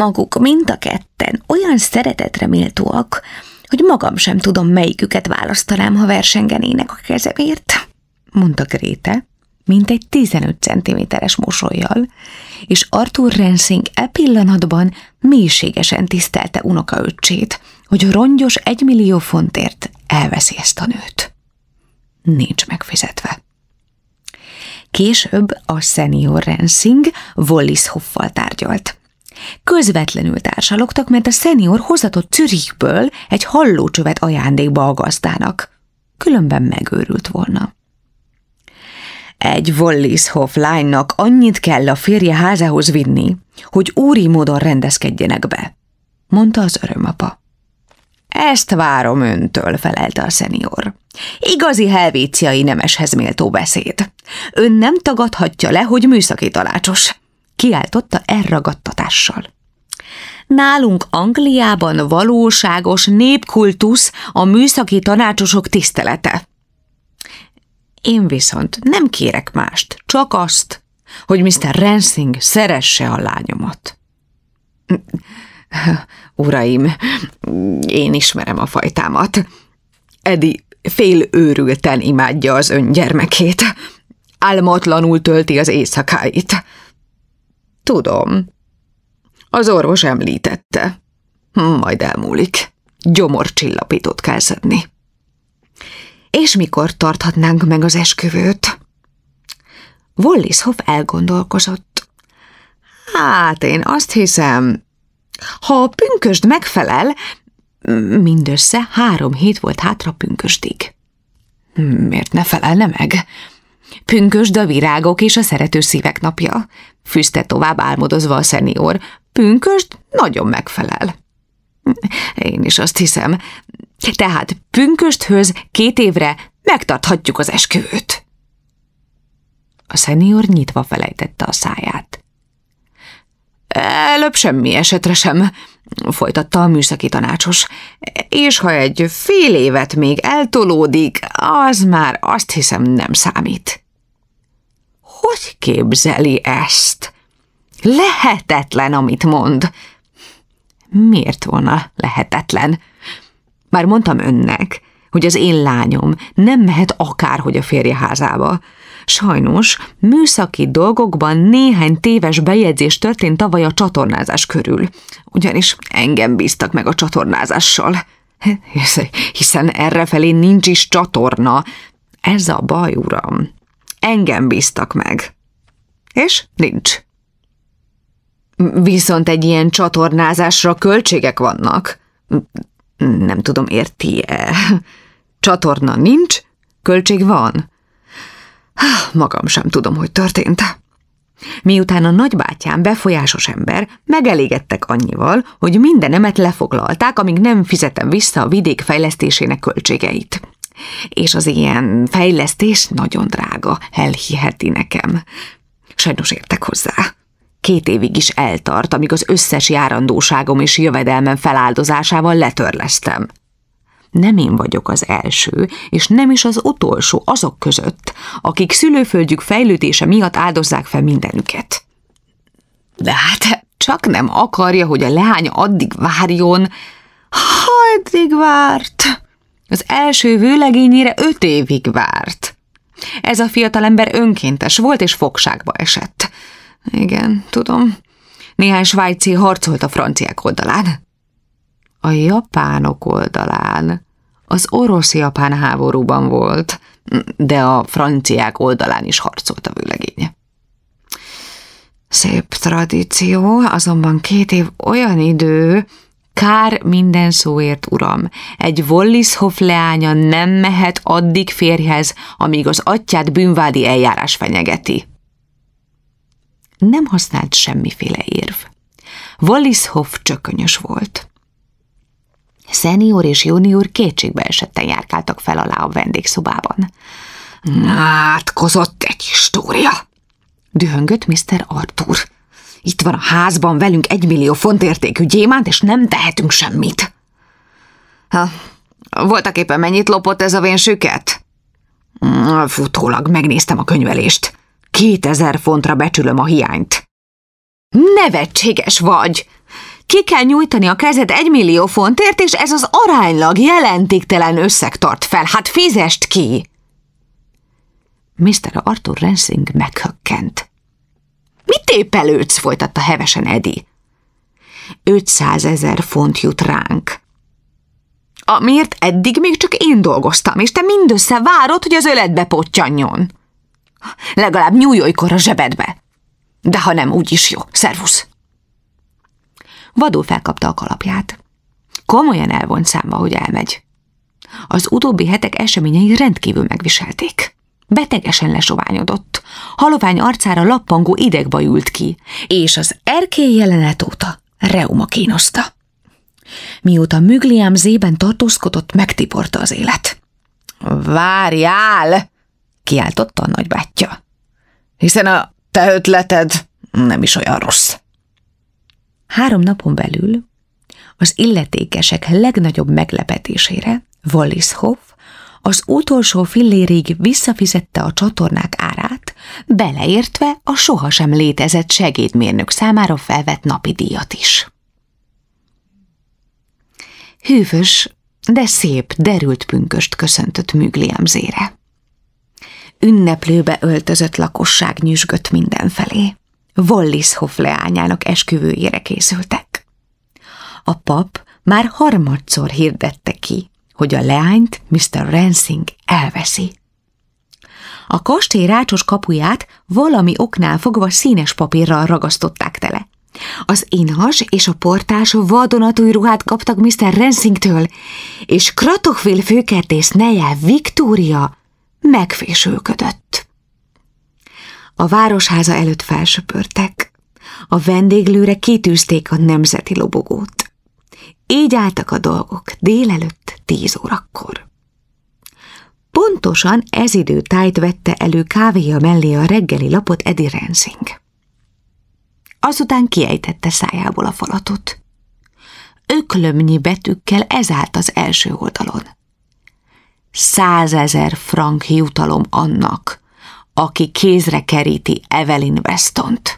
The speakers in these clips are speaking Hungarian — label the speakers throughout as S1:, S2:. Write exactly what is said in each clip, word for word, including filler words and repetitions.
S1: Maguk mind a ketten olyan szeretetre méltóak, hogy magam sem tudom, melyiküket választanám, ha versengenének a kezemért, mondta Gréte, mint egy tizenöt centiméteres mosollyal, és Arthur Rensing e pillanatban mélységesen tisztelte unokaöccsét, hogy rongyos egymillió fontért elveszi ezt a nőt. Nincs megfizetve. Később a senior Rensing Wallis Hoffal tárgyalt. Közvetlenül társalogtak, mert a szenior hozatott Zürichből egy hallócsövet ajándékba a gazdának. Különben megőrült volna. Egy Wallis Hoff lánynak annyit kell a férje házához vinni, hogy úri módon rendezkedjenek be, mondta az örömapa. Ezt várom öntől, felelte a szenior. Igazi helvéciai nemeshez méltó beszéd. Ön nem tagadhatja le, hogy műszaki tanácsos, kiáltotta elragadtatással. Nálunk Angliában valóságos népkultusz a műszaki tanácsosok tisztelete. Én viszont nem kérek mást, csak azt, hogy miszter Rensing szeresse a lányomat. Uraim, én ismerem a fajtámat. Edi fél őrülten imádja az öngyermekét. Álmatlanul tölti az éjszakáit. Tudom. Az orvos említette. Majd elmúlik. Gyomorcsillapítót kell szedni. És mikor tarthatnánk meg az esküvőt? Wallis Hoff elgondolkozott. Hát én azt hiszem, ha a pünkösd megfelel, mindössze három hét volt hátra pünkösdig. Miért ne felelne meg? Pünkösd a virágok és a szerető szívek napja, fűzte tovább álmodozva a szenior. Pünkösd nagyon megfelel. Én is azt hiszem. Tehát pünkösdhöz két évre megtarthatjuk az esküvőt. A szenior nyitva felejtette a száját. Előbb semmi esetre sem, folytatta a műszaki tanácsos, és ha egy fél évet még eltolódik, az már azt hiszem nem számít. Hogy képzeli ezt? Lehetetlen, amit mond. Miért volna lehetetlen? Már mondtam önnek, hogy az én lányom nem mehet akárhogy a férje házába. Sajnos műszaki dolgokban néhány téves bejegyzés történt tavaly a csatornázás körül, ugyanis engem bíztak meg a csatornázással. Hiszen errefelé nincs is csatorna. Ez a baj, uram. Engem bíztak meg. És nincs. Viszont egy ilyen csatornázásra költségek vannak. Nem tudom, érti-e? Csatorna nincs, költség van. Magam sem tudom, hogy történt. Miután a nagybátyám befolyásos ember, megelégedtek annyival, hogy mindenemet lefoglalták, amíg nem fizetem vissza a vidék fejlesztésének költségeit. És az ilyen fejlesztés nagyon drága, elhiheti nekem. Sajnos értek hozzá. Két évig is eltart, amíg az összes járandóságom és jövedelmem feláldozásával letörlesztem. Nem én vagyok az első, és nem is az utolsó azok között, akik szülőföldjük fejlődése miatt áldozzák fel mindenüket. De hát csak nem akarja, hogy a leány addig várjon. Ha eddig várt. Az első vőlegényére öt évig várt. Ez a fiatalember önkéntes volt, és fogságba esett. Igen, tudom. Néhány svájci harcolt a franciák oldalán. A japánok oldalán. Az orosz-japán háborúban volt, de a franciák oldalán is harcolt a vőlegénye. Szép tradíció, azonban két év olyan idő, kár minden szóért, uram. Egy Wallis Hoff leánya nem mehet addig férjhez, amíg az atyját bűnvádi eljárás fenyegeti. Nem használt semmiféle érv. Wallis Hoff csökönyös volt. Szenior és junior kétségbe esetten járkáltak fel alá a vendégszobában. Átkozott egy história, dühöngött miszter Arthur. Itt van a házban velünk egymillió font értékű gyémánt, és nem tehetünk semmit. Ha, voltak éppen mennyit lopott ez a vén süket? Futólag megnéztem a könyvelést. Kétezer fontra becsülöm a hiányt. Nevetséges vagy! Ki kell nyújtani a kezed egy millió fontért, és ez az aránylag jelentéktelen összeg tart fel. Hát fizest ki! miszter Arthur Rensing meghökkent. Mit tépelődsz? Folytatta hevesen Eddie. ötszázezer font jut ránk. Amiért eddig még csak én dolgoztam, és te mindössze várod, hogy az öletbe pottyanjon. Legalább nyújolykor a zsebedbe. De ha nem, úgyis jó. Szervusz! Vadul felkapta a kalapját. Komolyan elvont számba, hogy elmegy. Az utóbbi hetek eseményei rendkívül megviselték. Betegesen lesoványodott. Halovány arcára lappangó idegbaj ült ki, és az erkély jelenet óta reuma kínoszta. Mióta Mügliám zében tartózkodott, megtiporta az élet. Várjál! Kiáltotta a nagybátyja. Hiszen a te ötleted nem is olyan rossz. Három napon belül az illetékesek legnagyobb meglepetésére Wallis Hoff az utolsó fillérig visszafizette a csatornák árát, beleértve a sohasem létezett segédmérnök számára felvett napi díjat is. Hűvös, de szép, derült pünköst köszöntött Mügliám zére. Ünneplőbe öltözött lakosság nyüzsgött mindenfelé. Wallis Hoff leányának esküvőjére készültek. A pap már harmadszor hirdette ki, hogy a leányt miszter Rensing elveszi. A kastély rácsos kapuját valami oknál fogva színes papírral ragasztották tele. Az inas és a portás vadonatúj ruhát kaptak miszter Rensingtől, és Kratochvil főkertész neje Viktória megfésülködött. A városháza előtt felsöpörtek, a vendéglőre kitűzték a nemzeti lobogót. Így álltak a dolgok délelőtt tíz órakor. Pontosan ez idő tájt vette elő kávéja mellé a reggeli lapot Eddie Rensing. Azután kiejtette szájából a falatot. Öklömnyi betűkkel ez állt az első oldalon. Százezer frank jutalom annak, aki kézre keríti Evelyn Westont.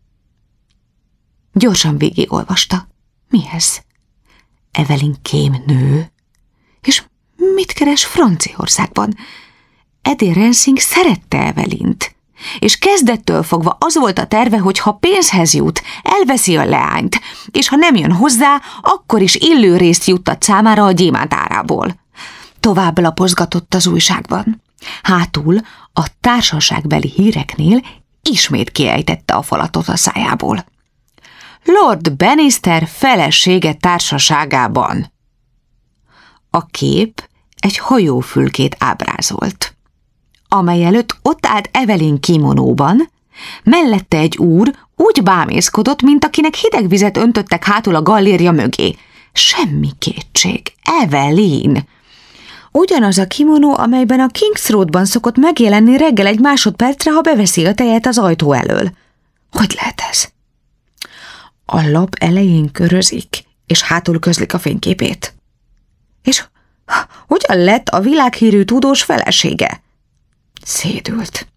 S1: Gyorsan végigolvasta. Mi ez? Evelyn kémnő? És mit keres Franciaországban? Eddie Rensing szerette Evelynt, és kezdettől fogva az volt a terve, hogy ha pénzhez jut, elveszi a leányt, és ha nem jön hozzá, akkor is illő részt juttat számára a gyémánt árából. Tovább lapozgatott az újságban. Hátul a társaságbeli híreknél ismét kiejtette a falatot a szájából. Lord Bannister felesége társaságában. A kép egy hajófülkét ábrázolt, amely előtt ott állt Evelyn kimonóban, mellette egy úr úgy bámészkodott, mint akinek hideg vizet öntöttek hátul a gallérja mögé. Semmi kétség, Evelyn! Ugyanaz a kimonó, amelyben a King's Roadban szokott megjelenni reggel egy másodpercre, ha beveszi a tejet az ajtó elől. Hogy lehet ez? A lap elején körözik, és hátul közlik a fényképét. És hogyan lett a világhírű tudós felesége? Szédült.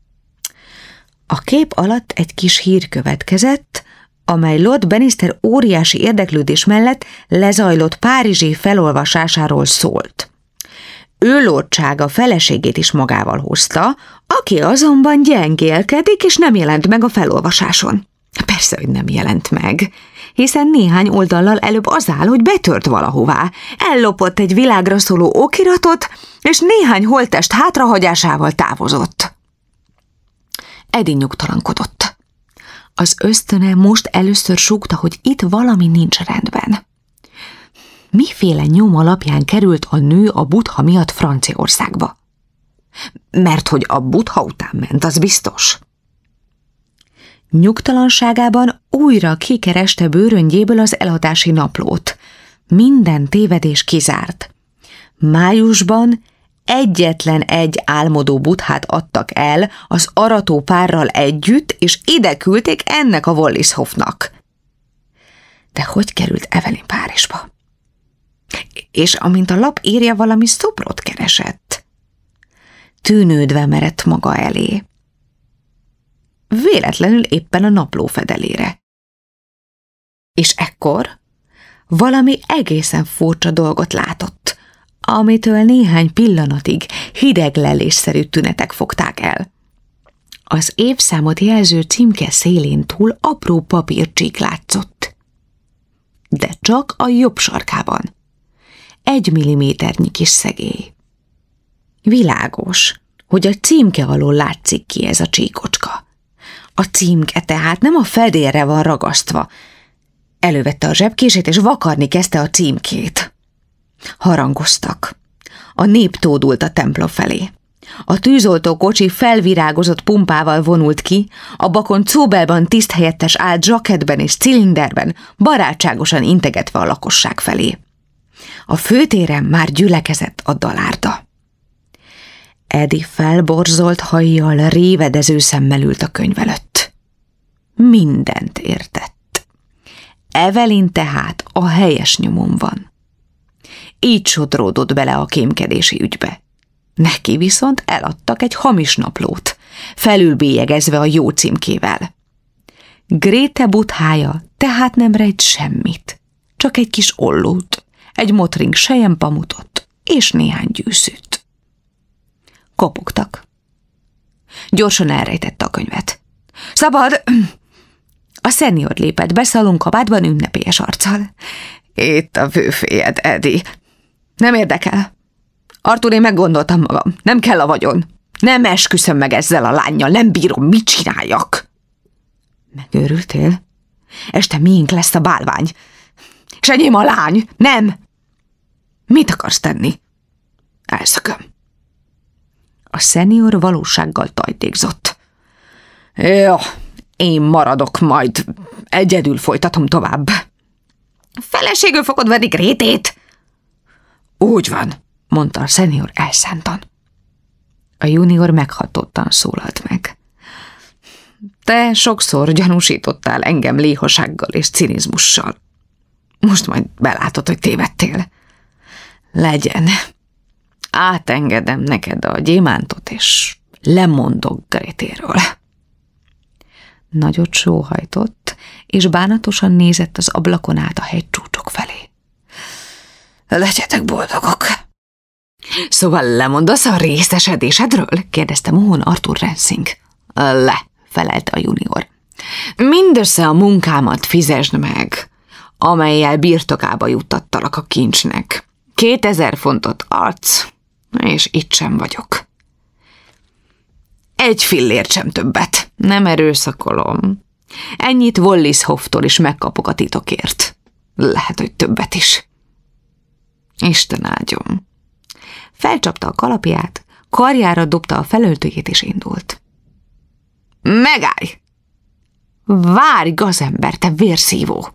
S1: A kép alatt egy kis hír következett, amely Lord Bannister óriási érdeklődés mellett lezajlott párizsi felolvasásáról szólt. Ő lordsága feleségét is magával hozta, aki azonban gyengélkedik, és nem jelent meg a felolvasáson. Persze, hogy nem jelent meg, hiszen néhány oldallal előbb az áll, hogy betört valahová, ellopott egy világra szóló okiratot, és néhány holttest hátrahagyásával távozott. Eddie nyugtalankodott. Az ösztöne most először súgta, hogy itt valami nincs rendben. Miféle nyom alapján került a nő a Buddha miatt Franciaországba? Mert hogy a Buddha után ment, az biztos. Nyugtalanságában újra kikereste bőröngyéből az elhatási naplót. Minden tévedés kizárt. Májusban egyetlen egy álmodó Buddhát adtak el az arató párral együtt, és ide küldték ennek a Wallis Hoffnak. De hogy került Evelyn Párizsba? És amint a lap írja, valami szobrot keresett. Tűnődve merett maga elé. Véletlenül éppen a napló fedelére. És ekkor ekkor valami egészen furcsa dolgot látott, amitől néhány pillanatig hideglelésszerű tünetek fogták el. Az évszámot jelző címke szélén túl apró papírcsík látszott. De csak a jobb sarkában. Egy milliméternyi kis szegély. Világos, hogy a címke alól látszik ki ez a csíkocska. A címke tehát nem a fedélre van ragasztva. Elővette a zsebkését, és vakarni kezdte a címkét. Harangoztak. A nép tódult a templom felé. A tűzoltó kocsi felvirágozott pumpával vonult ki, a bakon Cóbelban tiszthelyettes állt zsakettben és cilinderben, barátságosan integetve a lakosság felé. A főtéren már gyülekezett a dalárda. Edi felborzolt hajjal, révedező szemmel ült a könyv előtt. Mindent értett. Evelyn tehát a helyes nyomon van. Így sodródott bele a kémkedési ügybe. Neki viszont eladtak egy hamis naplót, felülbélyegezve a jó címkével. Gréte buthája tehát nem rejt semmit, csak egy kis ollót, egy motring selyempamutot és néhány gyűszűt. Kopogtak. Gyorsan elrejtette a könyvet. Szabad! A szenior lépett be szalonkabátban ünnepélyes arccal. Itt a főfélyed, Edi. Nem érdekel. Artur, én meggondoltam magam. Nem kell a vagyon. Nem esküszöm meg ezzel a lánnyal. Nem bírom, mit csináljak. Megőrültél? Este miénk lesz a bálvány. És enyém a lány. Nem. Mit akarsz tenni? Elszököm. A szenior valósággal tajtékzott. Jó, én maradok, majd egyedül folytatom tovább. Feleségül fogod venni Grétét? Úgy van, mondta a szenior elszántan. A junior meghatottan szólalt meg. Te sokszor gyanúsítottál engem léhasággal és cinizmussal. Most majd belátod, hogy tévedtél. Legyen. Átengedem neked a gyémántot, és lemondok Grétéről. Nagyot sóhajtott, és bánatosan nézett az ablakon át a hegycsúcsok felé. Legyetek boldogok! Szóval lemondasz a részesedésedről? kérdezte mohón Artur Rensing. Le, felelte a junior. Mindössze a munkámat fizesd meg, amellyel birtokába juttattalak a kincsnek. Kétezer fontot adsz, és itt sem vagyok. Egy fillért sem többet. Nem erőszakolom. Ennyit Wallishoftól is megkapok a titokért. Lehet, hogy többet is. Isten áldjon. Felcsapta a kalapját, karjára dobta a felöltőjét és indult. Megállj! Várj, gazember, te vérszívó!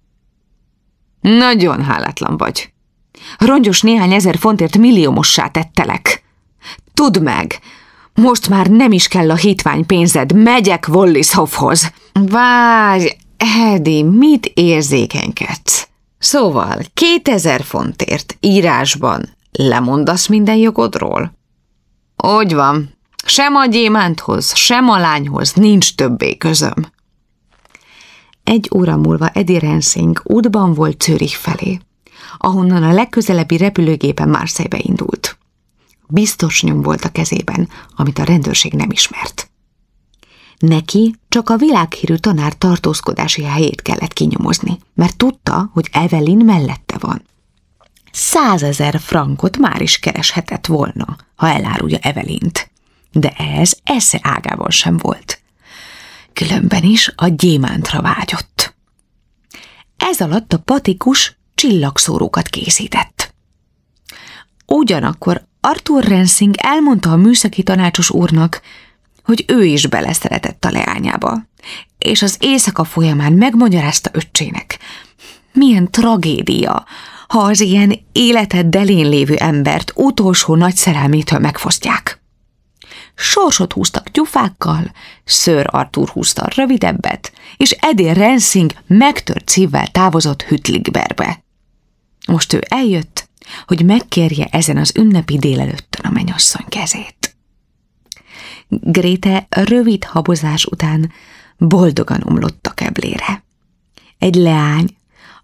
S1: Nagyon hálátlan vagy. Rongyos néhány ezer fontért milliómossá tettelek. Tudd meg, most már nem is kell a hitványpénzed, megyek Wallishofhoz. Várj, Edi, mit érzékenykedsz? Szóval kétezer fontért írásban lemondasz minden jogodról? Úgy van, sem a gyémánthoz, sem a lányhoz nincs többé közöm. Egy óra múlva Edi Rensing útban volt Zürich felé, ahonnan a legközelebbi repülőgépen Marseille-be indult. Biztos nyom volt a kezében, amit a rendőrség nem ismert. Neki csak a világhírű tanár tartózkodási helyét kellett kinyomozni, mert tudta, hogy Evelyn mellette van. Százezer frankot már is kereshetett volna, ha elárulja Evelynt, de ez esze ágában sem volt. Különben is a gyémántra vágyott. Ez alatt a patikus csillagszórókat készített. Ugyanakkor Artur Rensing elmondta a műszaki tanácsos úrnak, hogy ő is beleszeretett a leányába, és az éjszaka folyamán megmagyarázta öccsének. Milyen tragédia, ha az ilyen élete delén lévő embert utolsó nagy szerelmétől megfosztják. Sorsot húztak gyufákkal, Sir Arthur húzta a rövidebbet, és Edi Rensing megtört szívvel távozott Hütligberbe. Most ő eljött, hogy megkérje ezen az ünnepi délelőttön a mennyasszony kezét. Gréte rövid habozás után boldogan omlott a keblére. Egy leány,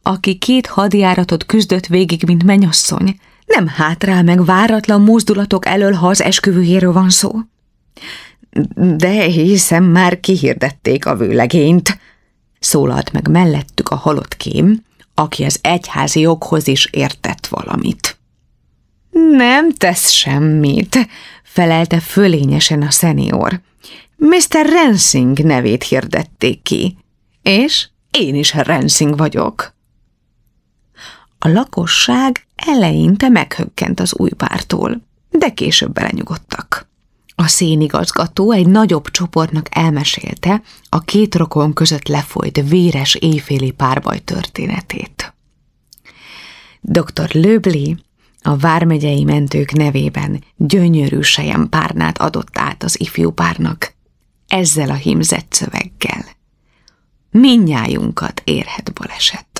S1: aki két hadjáratot küzdött végig, mint mennyasszony, nem hátrál meg váratlan mozdulatok elől, ha az esküvőjéről van szó. De hiszem, már kihirdették a vőlegényt, szólalt meg mellettük a halott kém, aki az egyházi joghoz is értett valamit. Nem tesz semmit, felelte fölényesen a szenior. miszter Rensing nevét hirdették ki, és én is Rensing vagyok. A lakosság eleinte meghökkent az új pártól, de később belenyugodtak. A szénigazgató egy nagyobb csoportnak elmesélte a két rokon között lefolyt véres éjféli párbaj történetét. doktor Löbli a vármegyei mentők nevében gyönyörű selyempárnát adott át az ifjú párnak, ezzel a hímzett szöveggel: mindnyájunkat érhet baleset.